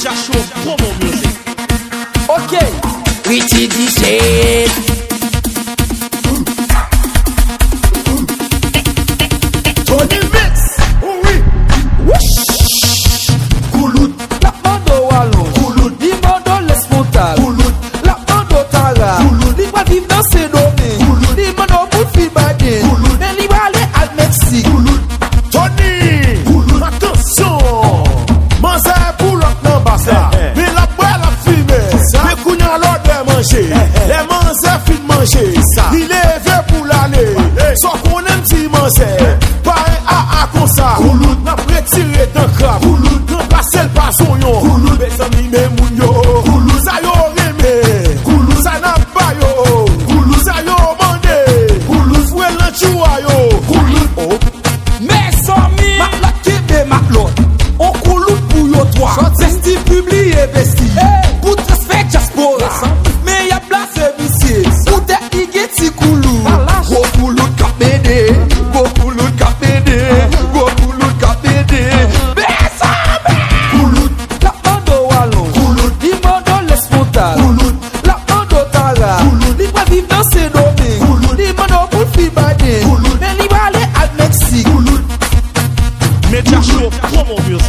Media Show promo music. Ok, Richie DJ. Tony Mix. Oui. Whoosh. Kouloud. La bando wallon. Kouloud. Di bando les montal. Kouloud. La bando tara. Kouloud. Li va vivre dans ses domaines. Kouloud. Li bando bout fi baden. Kouloud. Mais li va aller al Mexique. Kouloud. Tony. Kouloud. Attention. Manger pour l'autre nan basa. Mais la boire la fumée. Mais kounya l'autre de manger. Les manger fin manger. Il est vieux pour l'aller. Soit qu'on aime si manger. Pas un comme ça. Kouloud. N'a retiré d'un crabe. Kouloud. Remplacer le passon yon. Kouloud. Mes amis mes moun yo. Kouloud. Ça yo remé. Kouloud. Ça n'a pas yo. Kouloud. Ça yo mandé. Kouloud. Foué l'enchoua yo. Kouloud. Oh. Mes amis, ma la kebe ma lot. On Kouloud pour yo toi. Vesti publié vesti. Pour transfert diaspora. Mais y'a bla servicier. Pour te igeti Kouloud. Go Kouloud kapede. Go Kouloud kapede. Go Kouloud kapede. Mes amis. Kouloud. La bando wallon. Kouloud. Di bando les montal. Kouloud. La bando tara. Kouloud. Li va vivre dans ses domaines. Kouloud. Li bando bout fi baden. Kouloud. Mais li va aller al Mexique. Kouloud. Media Show promo music.